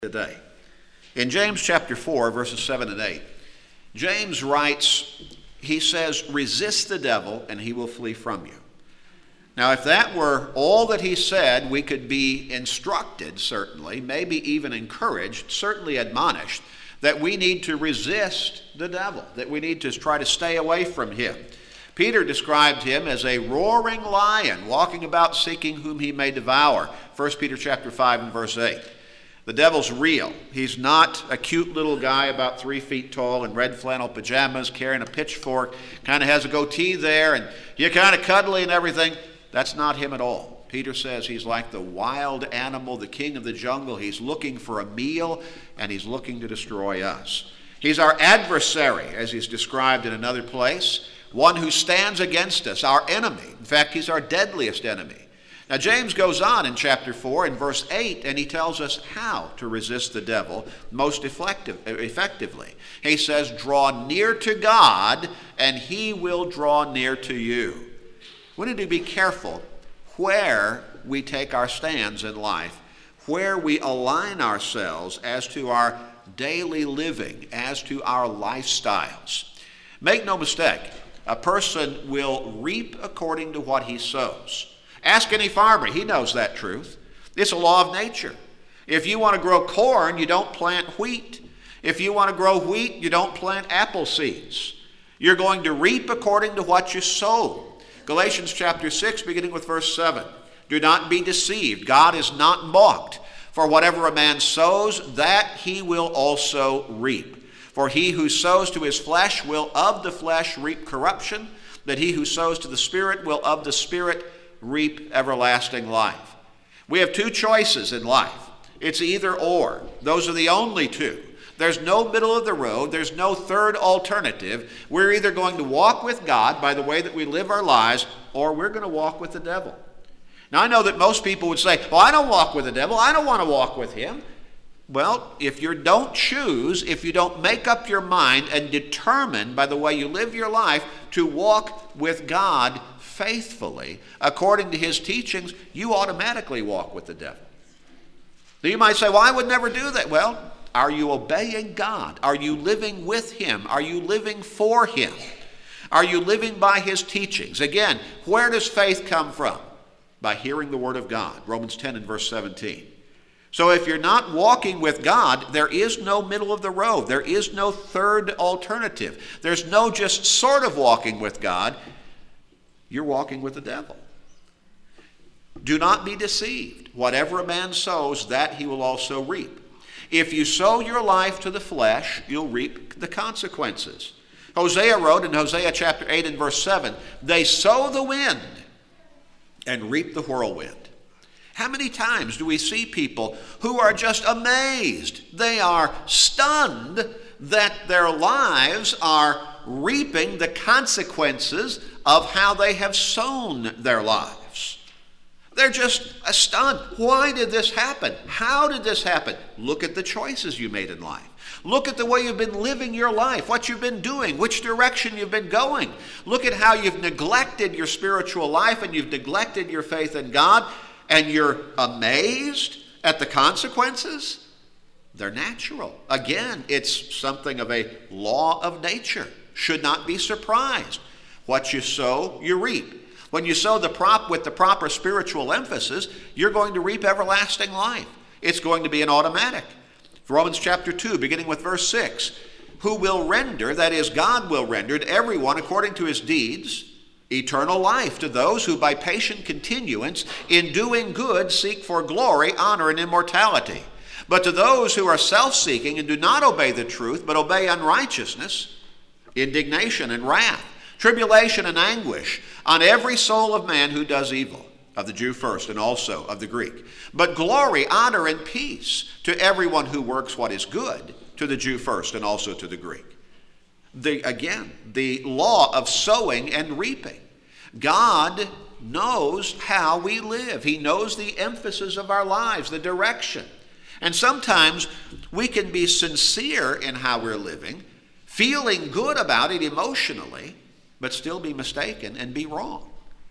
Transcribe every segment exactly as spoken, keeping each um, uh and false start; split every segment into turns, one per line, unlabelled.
Today. In James chapter four, verses seven and eight, James writes, he says, resist the devil and he will flee from you. Now, if that were all that he said, we could be instructed, certainly, maybe even encouraged, certainly admonished, that we need to resist the devil, that we need to try to stay away from him. Peter described him as a roaring lion, walking about seeking whom he may devour. First Peter chapter five and verse eight. The devil's real. He's not a cute little guy about three feet tall in red flannel pajamas, carrying a pitchfork, kind of has a goatee there, and you're kind of cuddly and everything. That's not him at all. Peter says he's like the wild animal, the king of the jungle. He's looking for a meal, and he's looking to destroy us. He's our adversary, as he's described in another place, one who stands against us, our enemy. In fact, he's our deadliest enemy. Now, James goes on in chapter four in verse eight, and he tells us how to resist the devil most effective, effectively. He says, draw near to God, and he will draw near to you. We need to be careful where we take our stands in life, where we align ourselves as to our daily living, as to our lifestyles. Make no mistake, a person will reap according to what he sows. Ask any farmer, he knows that truth. It's a law of nature. If you want to grow corn, you don't plant wheat. If you want to grow wheat, you don't plant apple seeds. You're going to reap according to what you sow. Galatians chapter six, beginning with verse seven. Do not be deceived. God is not mocked. For whatever a man sows, that he will also reap. For he who sows to his flesh will of the flesh reap corruption, but he who sows to the Spirit will of the Spirit reap everlasting life. We have two choices in life. It's either or. Those are the only two. There's no middle of the road. There's no third alternative. We're either going to walk with God by the way that we live our lives, or we're going to walk with the devil. Now, I know that most people would say, well, I don't walk with the devil. I don't want to walk with him. Well, if you don't choose, if you don't make up your mind and determine by the way you live your life to walk with God faithfully, according to his teachings, you automatically walk with the devil. Now you might say, well, I would never do that. Well, are you obeying God? Are you living with him? Are you living for him? Are you living by his teachings? Again, where does faith come from? By hearing the word of God. Romans ten and verse seventeen. So if you're not walking with God, there is no middle of the road. There is no third alternative. There's no just sort of walking with God. You're walking with the devil. Do not be deceived. Whatever a man sows, that he will also reap. If you sow your life to the flesh, you'll reap the consequences. Hosea wrote in Hosea chapter eight and verse seven, they sow the wind and reap the whirlwind. How many times do we see people who are just amazed? They are stunned that their lives are reaping the consequences of how they have sown their lives. They're just stunned. Why did this happen? How did this happen? Look at the choices you made in life. Look at the way you've been living your life, what you've been doing, which direction you've been going. Look at how you've neglected your spiritual life and you've neglected your faith in God, and you're amazed at the consequences. They're natural. Again, it's something of a law of nature. Should not be surprised. What you sow, you reap. When you sow the prop with the proper spiritual emphasis, you're going to reap everlasting life. It's going to be an automatic. Romans chapter two, beginning with verse six. Who will render, that is, God will render to everyone according to his deeds, eternal life to those who by patient continuance in doing good seek for glory, honor, and immortality. But to those who are self-seeking and do not obey the truth, but obey unrighteousness, indignation and wrath, tribulation and anguish on every soul of man who does evil, of the Jew first and also of the Greek. But glory, honor, and peace to everyone who works what is good, to the Jew first and also to the Greek. The, again, the law of sowing and reaping. God knows how we live. He knows the emphasis of our lives, the direction. And sometimes we can be sincere in how we're living, feeling good about it emotionally, but still be mistaken and be wrong.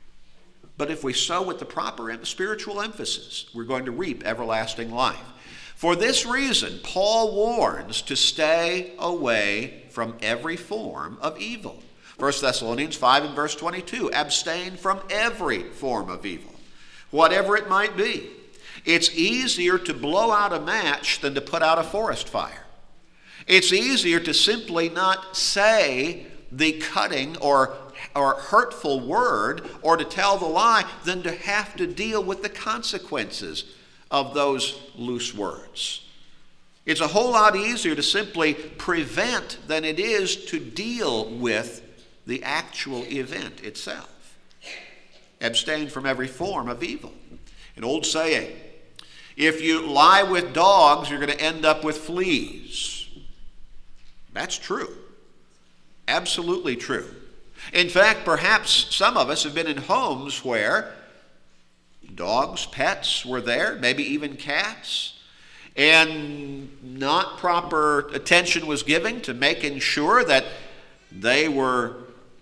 But if we sow with the proper spiritual emphasis, we're going to reap everlasting life. For this reason, Paul warns to stay away from every form of evil. First Thessalonians five and verse twenty-two, abstain from every form of evil, whatever it might be. It's easier to blow out a match than to put out a forest fire. It's easier to simply not say the cutting or, or hurtful word or to tell the lie than to have to deal with the consequences of those loose words. It's a whole lot easier to simply prevent than it is to deal with the actual event itself. Abstain from every form of evil. An old saying, if you lie with dogs, you're going to end up with fleas. That's true. Absolutely true. In fact, perhaps some of us have been in homes where dogs, pets were there, maybe even cats, and not proper attention was given to making sure that they were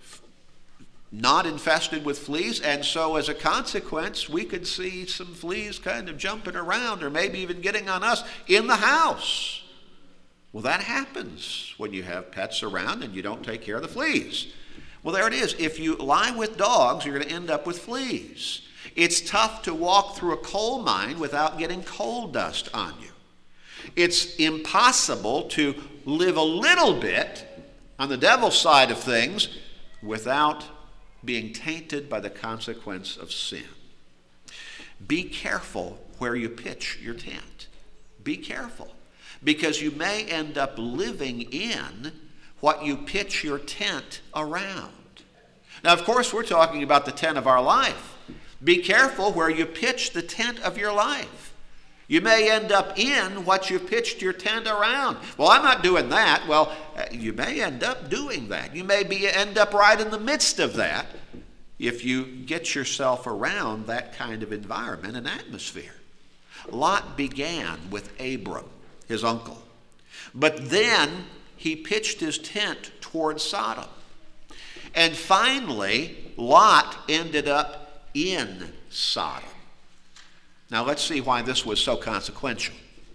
not infested with fleas, and so as a consequence, we could see some fleas kind of jumping around or maybe even getting on us in the house. Well, that happens when you have pets around and you don't take care of the fleas. Well, there it is. If you lie with dogs, you're going to end up with fleas. It's tough to walk through a coal mine without getting coal dust on you. It's impossible to live a little bit on the devil's side of things without being tainted by the consequence of sin. Be careful where you pitch your tent. Be careful, because you may end up living in what you pitch your tent around. Now, of course, we're talking about the tent of our life. Be careful where you pitch the tent of your life. You may end up in what you pitched your tent around. Well, I'm not doing that. Well, you may end up doing that. You may be end up right in the midst of that if you get yourself around that kind of environment and atmosphere. Lot began with Abram, his uncle. But then he pitched his tent toward Sodom. And finally, Lot ended up in Sodom. Now let's see why this was so consequential.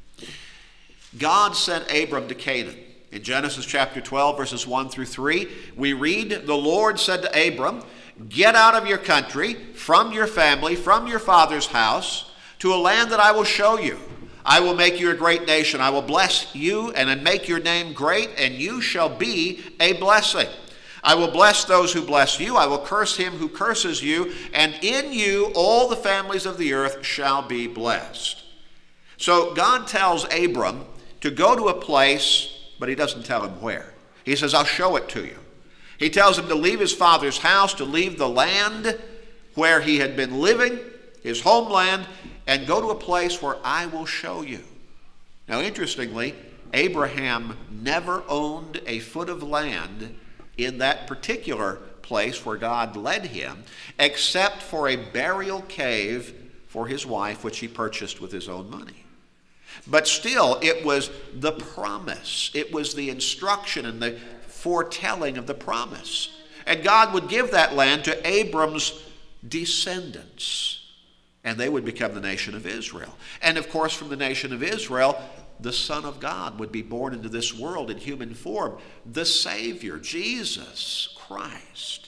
God sent Abram to Canaan. In Genesis chapter twelve, verses one through three, we read, the Lord said to Abram, get out of your country, from your family, from your father's house, to a land that I will show you. I will make you a great nation. I will bless you and make your name great, and you shall be a blessing. I will bless those who bless you. I will curse him who curses you. And in you all the families of the earth shall be blessed. So God tells Abram to go to a place, but he doesn't tell him where. He says, I'll show it to you. He tells him to leave his father's house, to leave the land where he had been living, his homeland, and go to a place where I will show you. Now, interestingly, Abraham never owned a foot of land in that particular place where God led him, except for a burial cave for his wife, which he purchased with his own money. But still, it was the promise. It was the instruction and the foretelling of the promise. And God would give that land to Abram's descendants, and they would become the nation of Israel. And of course, from the nation of Israel, the Son of God would be born into this world in human form, the Savior, Jesus Christ.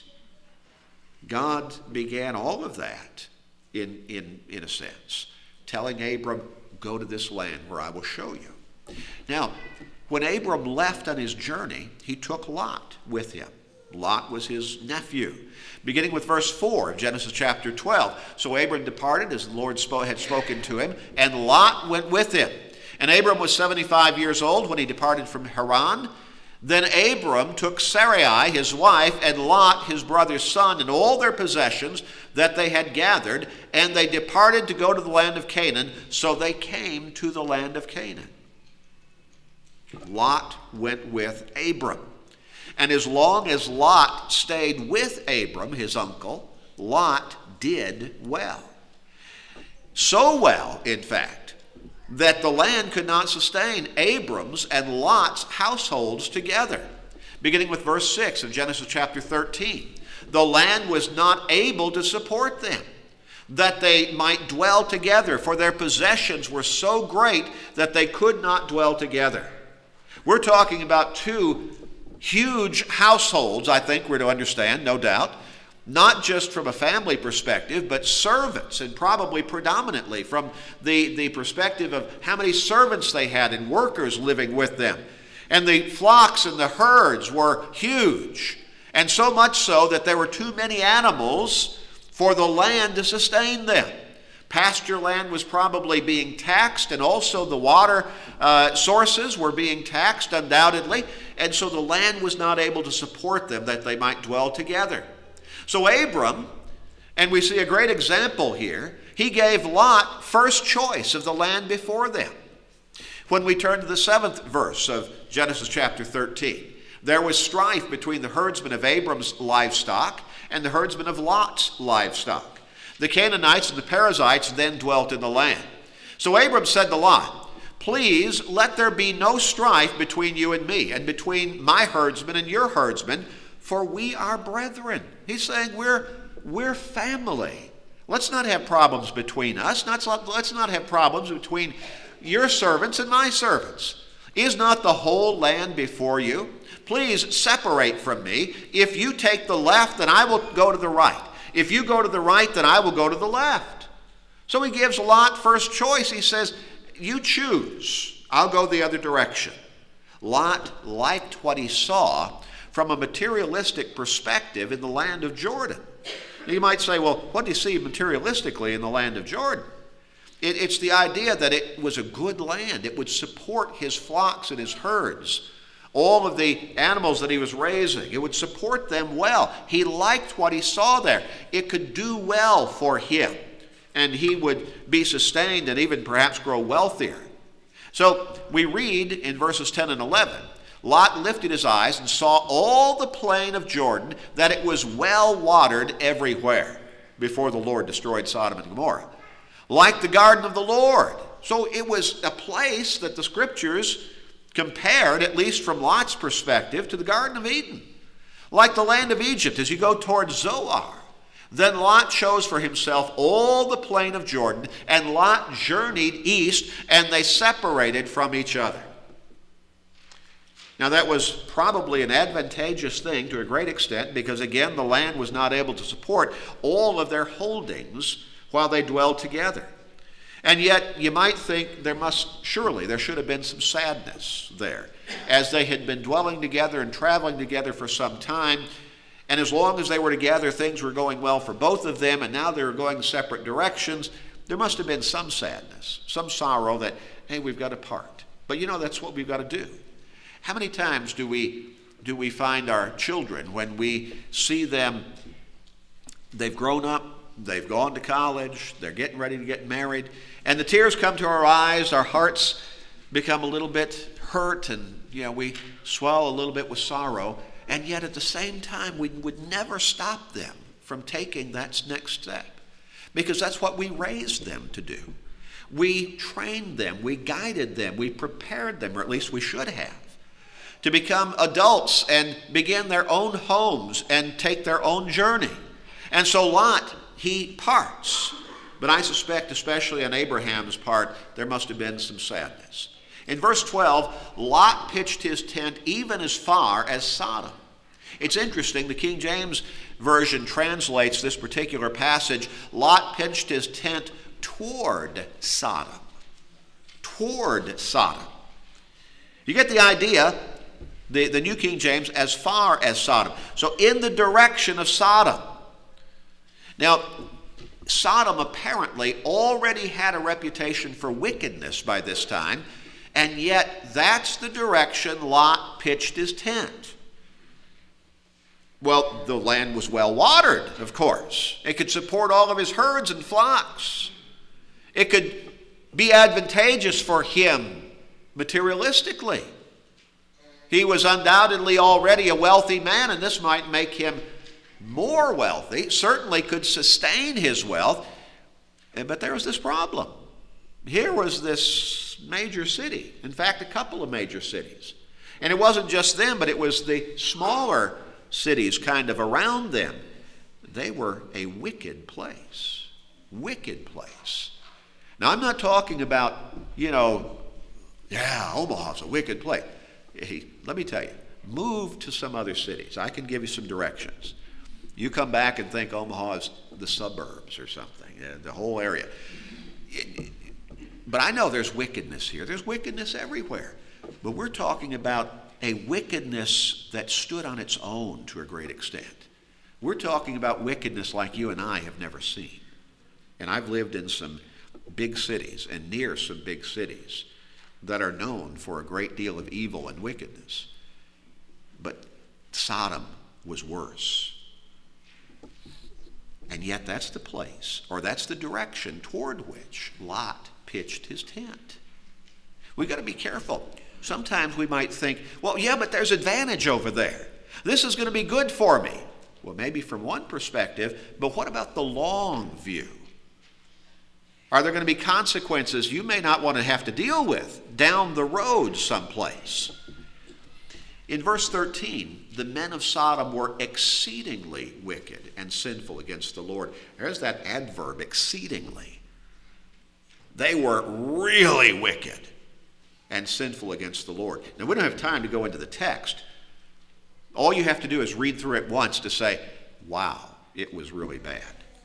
God began all of that, in, in, in a sense, telling Abram, go to this land where I will show you. Now, when Abram left on his journey, he took Lot with him. Lot was his nephew. Beginning with verse four of Genesis chapter twelve. So Abram departed as the Lord had spoken to him, and Lot went with him. And Abram was seventy-five years old when he departed from Haran. Then Abram took Sarai, his wife, and Lot, his brother's son, and all their possessions that they had gathered, and they departed to go to the land of Canaan. So they came to the land of Canaan. Lot went with Abram. And as long as Lot stayed with Abram, his uncle, Lot did well. So well, in fact, that the land could not sustain Abram's and Lot's households together. Beginning with verse six of Genesis chapter thirteen. The land was not able to support them. that they might dwell together, for their possessions were so great that they could not dwell together. We're talking about two huge households, I think we're to understand, no doubt, not just from a family perspective, but servants, and probably predominantly from the, the perspective of how many servants they had and workers living with them. And the flocks and the herds were huge, and so much so that there were too many animals for the land to sustain them. Pasture land was probably being taxed, and also the water uh, sources were being taxed undoubtedly, and so the land was not able to support them that they might dwell together. So Abram, and we see a great example here, he gave Lot first choice of the land before them. When we turn to the seventh verse of Genesis chapter thirteen, there was strife between the herdsmen of Abram's livestock and the herdsmen of Lot's livestock. The Canaanites and the Perizzites then dwelt in the land. So Abram said to Lot, "Please let there be no strife between you and me, and between my herdsmen and your herdsmen, for we are brethren." He's saying we're, we're family. Let's not have problems between us. Let's not, let's not have problems between your servants and my servants. Is not the whole land before you? Please separate from me. If you take the left, then I will go to the right. If you go to the right, then I will go to the left. So he gives Lot first choice. He says, you choose. I'll go the other direction. Lot liked what he saw from a materialistic perspective in the land of Jordan. You might say, well, what do you see materialistically in the land of Jordan? It, it's the idea that it was a good land. It would support his flocks and his herds, all of the animals that he was raising. It would support them well. He liked what he saw there. It could do well for him, and he would be sustained and even perhaps grow wealthier. So we read in verses ten and eleven, Lot lifted his eyes and saw all the plain of Jordan, that it was well watered everywhere, before the Lord destroyed Sodom and Gomorrah, like the garden of the Lord. So it was a place that the scriptures compared, at least from Lot's perspective, to the Garden of Eden. Like the land of Egypt as you go towards Zoar. Then Lot chose for himself all the plain of Jordan, and Lot journeyed east, and they separated from each other. Now that was probably an advantageous thing to a great extent, because again the land was not able to support all of their holdings while they dwelled together. And yet you might think there must, surely there should have been some sadness there, as they had been dwelling together and traveling together for some time, and as long as they were together things were going well for both of them, and now they were going separate directions. There must have been some sadness, some sorrow that, hey, we've got to part. But you know, that's what we've got to do. How many times do we do we find our children, when we see them, they've grown up, they've gone to college, they're getting ready to get married, and the tears come to our eyes, our hearts become a little bit hurt, and you know, we swell a little bit with sorrow, and yet at the same time we would never stop them from taking that next step, because that's what we raised them to do. We trained them, we guided them, we prepared them, or at least we should have, to become adults and begin their own homes and take their own journey. And so Lot, he parts. But I suspect, especially on Abraham's part, there must have been some sadness. In verse twelve, Lot pitched his tent even as far as Sodom. It's interesting, the King James Version translates this particular passage, Lot pitched his tent toward Sodom. Toward Sodom. You get the idea, the, the New King James, as far as Sodom. So in the direction of Sodom. Now, Sodom apparently already had a reputation for wickedness by this time, and yet that's the direction Lot pitched his tent. Well, the land was well watered, of course. It could support all of his herds and flocks. It could be advantageous for him materialistically. He was undoubtedly already a wealthy man, and this might make him more wealthy, certainly could sustain his wealth. But there was this problem. Here was this major city, in fact, a couple of major cities. And it wasn't just them, but it was the smaller cities kind of around them. They were a wicked place. wicked place. Now, I'm not talking about, you know, yeah, Omaha's a wicked place. Hey, let me tell you, move to some other cities. I can give you some directions. You come back and think Omaha is the suburbs or something, uh, the whole area. It, but I know there's wickedness here. There's wickedness everywhere. But we're talking about a wickedness that stood on its own to a great extent. We're talking about wickedness like you and I have never seen. And I've lived in some big cities and near some big cities that are known for a great deal of evil and wickedness. But Sodom was worse. And yet that's the place, or that's the direction toward which Lot pitched his tent. We've got to be careful. Sometimes we might think, well, yeah, but there's advantage over there. This is going to be good for me. Well, maybe from one perspective, but what about the long view? Are there going to be consequences you may not want to have to deal with down the road someplace? In verse thirteen, the men of Sodom were exceedingly wicked and sinful against the Lord. There's that adverb, exceedingly. They were really wicked and sinful against the Lord. Now, we don't have time to go into the text. All you have to do is read through it once to say, wow, it was really bad.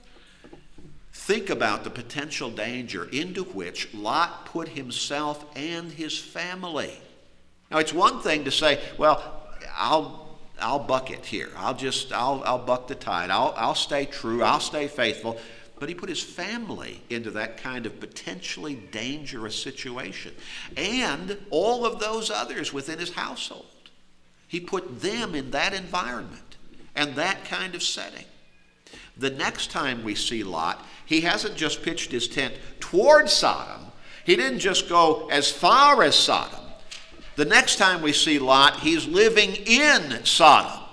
Think about the potential danger into which Lot put himself and his family. Now, it's one thing to say, well, I'll I'll buck it here. I'll just I'll I'll buck the tide. I'll I'll stay true. I'll stay faithful. But he put his family into that kind of potentially dangerous situation, and all of those others within his household. He put them in that environment and that kind of setting. The next time we see Lot, he hasn't just pitched his tent toward Sodom. He didn't just go as far as Sodom. The next time we see Lot, he's living in Sodom.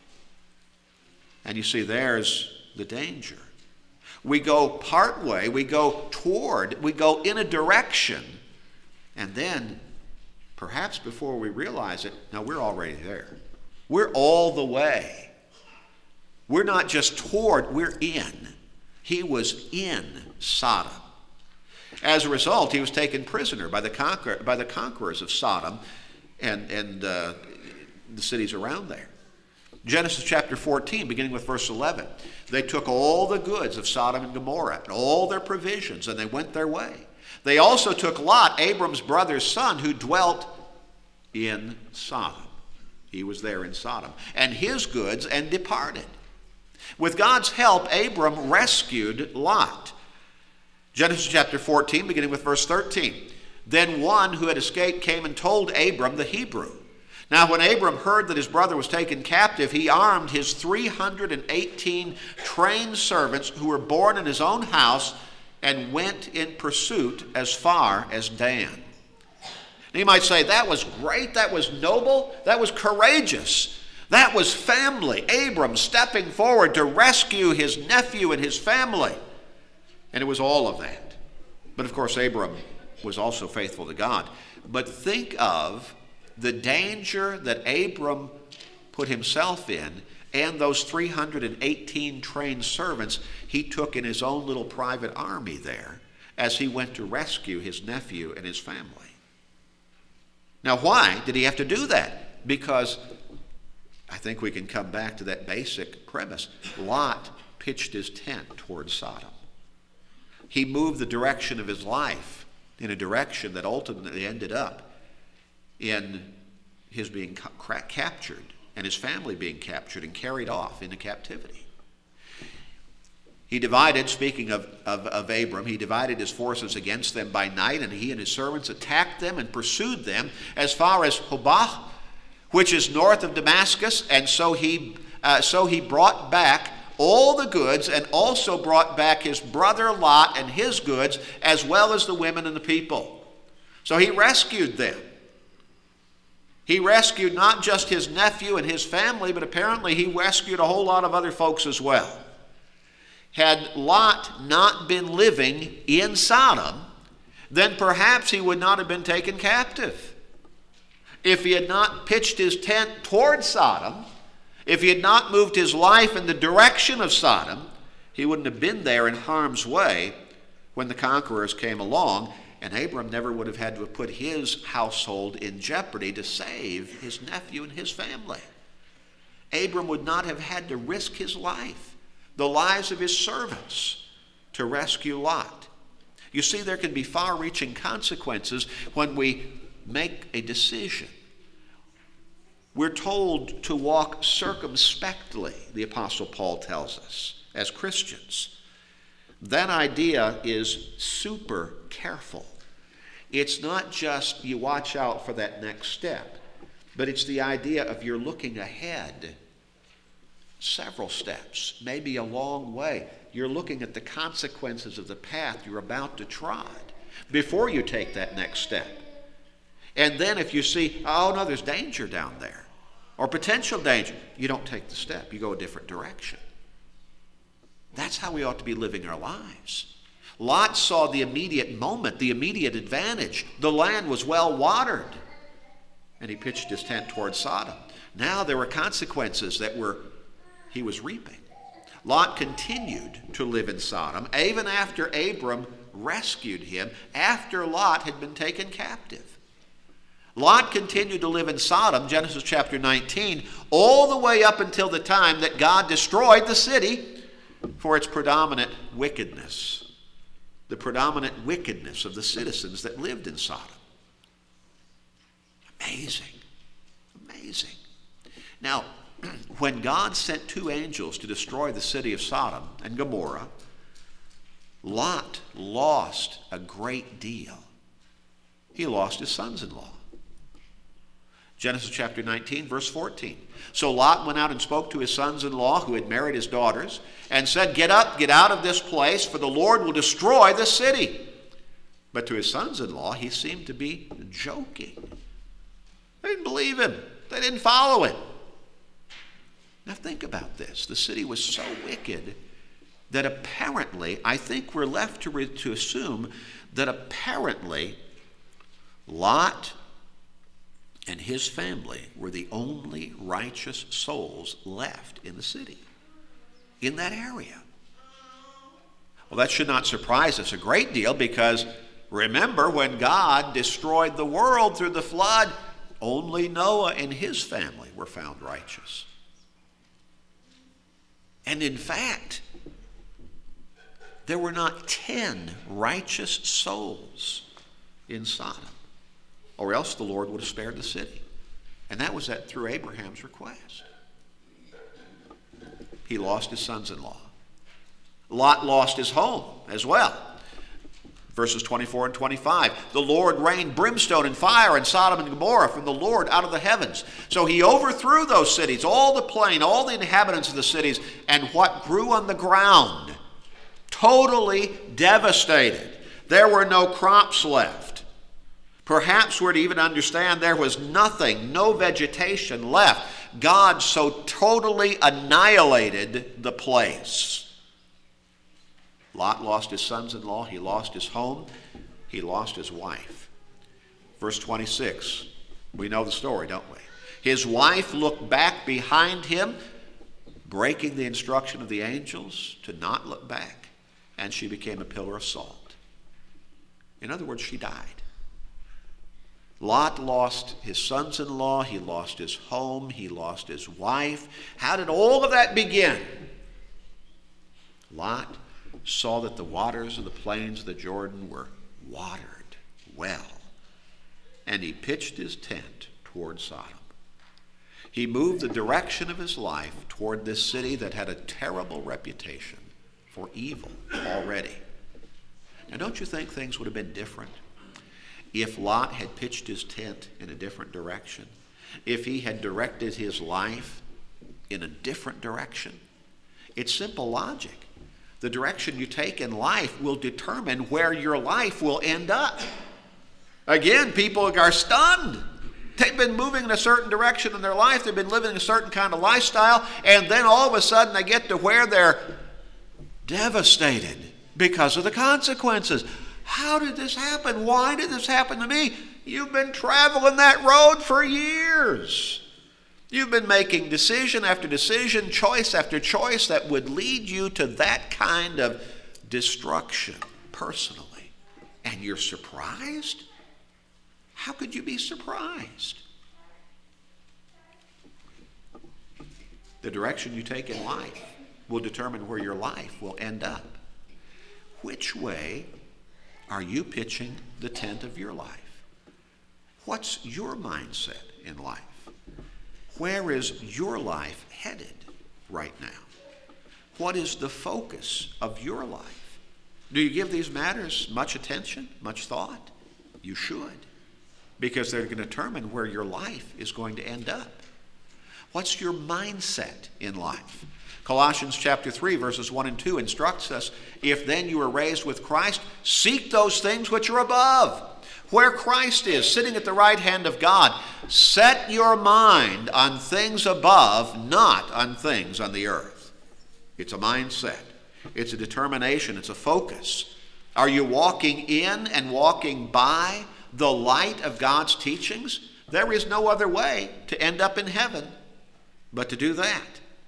And you see, there's the danger. We go part way, we go toward, we go in a direction, and then, perhaps before we realize it, now we're already there. We're all the way. We're not just toward, we're in. He was in Sodom. As a result, he was taken prisoner by the, conquer, by the conquerors of Sodom and, and uh, the cities around there. Genesis chapter fourteen, beginning with verse eleven. They took all the goods of Sodom and Gomorrah and all their provisions, and they went their way. They also took Lot, Abram's brother's son, who dwelt in Sodom. He was there in Sodom. And his goods, and departed. With God's help, Abram rescued Lot. Genesis chapter fourteen, beginning with verse thirteen. Then one who had escaped came and told Abram the Hebrew. Now when Abram heard that his brother was taken captive, he armed his three hundred eighteen trained servants who were born in his own house and went in pursuit as far as Dan. And you might say, that was great, that was noble, that was courageous. That was family. Abram stepping forward to rescue his nephew and his family. And it was all of that. But of course, Abram was also faithful to God. But think of the danger that Abram put himself in and those three hundred eighteen trained servants he took in his own little private army there as he went to rescue his nephew and his family. Now, why did he have to do that? Because I think we can come back to that basic premise. Lot pitched his tent toward Sodom. He moved the direction of his life in a direction that ultimately ended up in his being ca- captured and his family being captured and carried off into captivity. He divided, speaking of, of, of Abram, he divided his forces against them by night, and he and his servants attacked them and pursued them as far as Hobah, which is north of Damascus, and so he, uh, so he brought back all the goods and also brought back his brother Lot and his goods, as well as the women and the people. So he rescued them. He rescued not just his nephew and his family, but apparently he rescued a whole lot of other folks as well. Had Lot not been living in Sodom, then perhaps he would not have been taken captive. If he had not pitched his tent toward Sodom, if he had not moved his life in the direction of Sodom, He wouldn't have been there in harm's way when the conquerors came along, and Abram never would have had to have put his household in jeopardy to save his nephew and his family. Abram would not have had to risk his life, the lives of his servants, to rescue Lot. You see, there can be far-reaching consequences when we make a decision. We're told to walk circumspectly, the Apostle Paul tells us, as Christians. That idea is super careful. It's not just you watch out for that next step, but it's the idea of you're looking ahead several steps, maybe a long way. You're looking at the consequences of the path you're about to trod before you take that next step. And then if you see, oh no, there's danger down there, or potential danger, you don't take the step. You go a different direction. That's how we ought to be living our lives. Lot saw the immediate moment, the immediate advantage. The land was well watered, and he pitched his tent toward Sodom. Now there were consequences that were he was reaping. Lot continued to live in Sodom even after Abram rescued him, after Lot had been taken captive. Lot continued to live in Sodom, Genesis chapter nineteen, all the way up until the time that God destroyed the city for its predominant wickedness, the predominant wickedness of the citizens that lived in Sodom. Amazing, amazing. Now, when God sent two angels to destroy the city of Sodom and Gomorrah, Lot lost a great deal. He lost his sons-in-law. Genesis chapter nineteen, verse fourteen. So Lot went out and spoke to his sons-in-law who had married his daughters and said, "Get up, get out of this place, for the Lord will destroy the city." But to his sons-in-law, he seemed to be joking. They didn't believe him. They didn't follow him. Now think about this. The city was so wicked that apparently, I think we're left to, re- to assume that apparently Lot and his family were the only righteous souls left in the city, in that area. Well, that should not surprise us a great deal, because remember, when God destroyed the world through the flood, only Noah and his family were found righteous. And in fact, there were not ten righteous souls in Sodom, or else the Lord would have spared the city. And that was that through Abraham's request. He lost his sons-in-law. Lot lost his home as well. Verses twenty-four and twenty-five. The Lord rained brimstone and fire in Sodom and Gomorrah from the Lord out of the heavens. So he overthrew those cities, all the plain, all the inhabitants of the cities, and what grew on the ground. Totally devastated. There were no crops left. Perhaps we're to even understand there was nothing, no vegetation left. God so totally annihilated the place. Lot lost his sons-in-law, he lost his home, he lost his wife. Verse twenty-six, we know the story, don't we? His wife looked back behind him, breaking the instruction of the angels to not look back, and she became a pillar of salt. In other words, she died. Lot lost his sons-in-law, he lost his home, he lost his wife. How did all of that begin? Lot saw that the waters of the plains of the Jordan were watered well, and he pitched his tent toward Sodom. He moved the direction of his life toward this city that had a terrible reputation for evil already. Now, don't you think things would have been different if Lot had pitched his tent in a different direction? If he had directed his life in a different direction? It's simple logic. The direction you take in life will determine where your life will end up. Again, people are stunned. They've been moving in a certain direction in their life. They've been living a certain kind of lifestyle. And then all of a sudden they get to where they're devastated because of the consequences. How did this happen? Why did this happen to me? You've been traveling that road for years. You've been making decision after decision, choice after choice that would lead you to that kind of destruction personally. And you're surprised? How could you be surprised? The direction you take in life will determine where your life will end up. Which way are you pitching the tent of your life? What's your mindset in life? Where is your life headed right now? What is the focus of your life? Do you give these matters much attention, much thought? You should, because they're going to determine where your life is going to end up. What's your mindset in life? Colossians chapter three, verses one and two instructs us, if then you are raised with Christ, seek those things which are above, where Christ is, sitting at the right hand of God. Set your mind on things above, not on things on the earth. It's a mindset. It's a determination. It's a focus. Are you walking in and walking by the light of God's teachings? There is no other way to end up in heaven but to do that.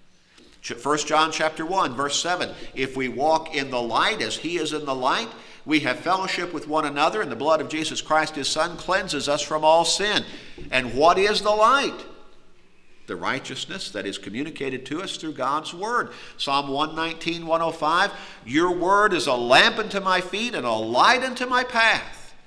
First John chapter one, verse seven, if we walk in the light as he is in the light, we have fellowship with one another, and the blood of Jesus Christ, his Son, cleanses us from all sin. And what is the light? The righteousness that is communicated to us through God's word. Psalm one nineteen, one oh five, your word is a lamp unto my feet and a light unto my path.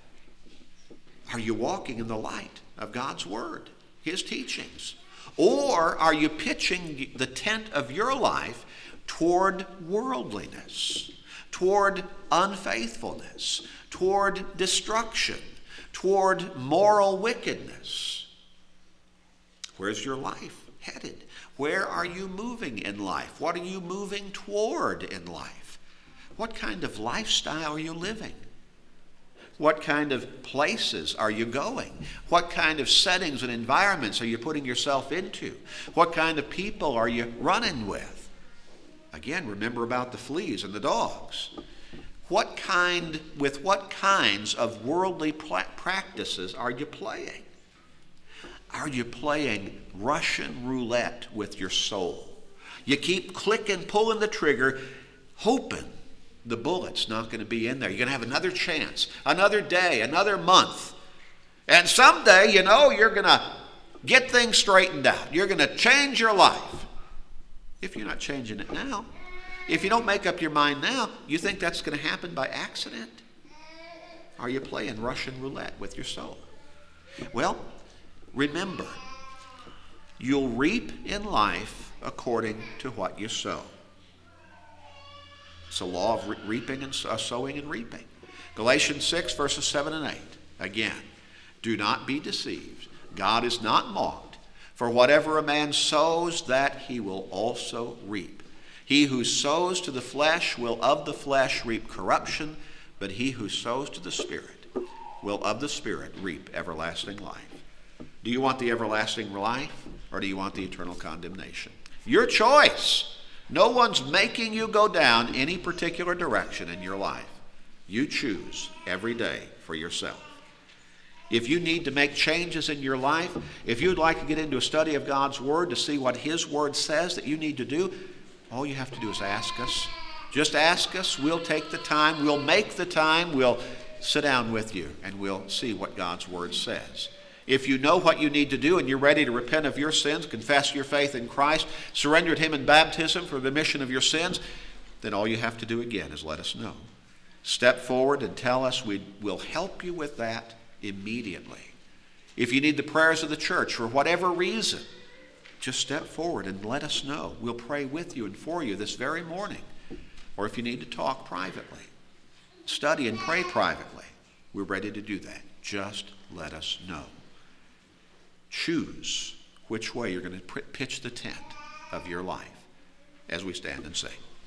Are you walking in the light of God's word, his teachings? Or are you pitching the tent of your life toward worldliness, toward unfaithfulness, toward destruction, toward moral wickedness? Where's your life headed? Where are you moving in life? What are you moving toward in life? What kind of lifestyle are you living? What kind of places are you going? What kind of settings and environments are you putting yourself into? What kind of people are you running with? Again, remember about the fleas and the dogs. What kind, with what kinds of worldly practices are you playing? Are you playing Russian roulette with your soul? You keep clicking, pulling the trigger, hoping the bullet's not going to be in there. You're going to have another chance, another day, another month. And someday, you know, you're going to get things straightened out. You're going to change your life. If you're not changing it now, if you don't make up your mind now, you think that's going to happen by accident? Are you playing Russian roulette with your soul? Well, remember, you'll reap in life according to what you sow. It's a law of re- reaping and uh, sowing and reaping. Galatians six, verses seven and eight. Again, do not be deceived. God is not mocked. For whatever a man sows, that he will also reap. He who sows to the flesh will of the flesh reap corruption, but he who sows to the Spirit will of the Spirit reap everlasting life. Do you want the everlasting life, or do you want the eternal condemnation? Your choice. No one's making you go down any particular direction in your life. You choose every day for yourself. If you need to make changes in your life, if you'd like to get into a study of God's Word to see what His Word says that you need to do, all you have to do is ask us. Just ask us. We'll take the time. We'll make the time. We'll sit down with you, and we'll see what God's Word says. If you know what you need to do and you're ready to repent of your sins, confess your faith in Christ, surrender to Him in baptism for the remission of your sins, then all you have to do again is let us know. Step forward and tell us. We will help you with that immediately. If you need the prayers of the church for whatever reason, just step forward and let us know. We'll pray with you and for you this very morning. Or if you need to talk privately, study and pray privately, we're ready to do that. Just let us know. Choose which way you're going to pitch the tent of your life as we stand and sing.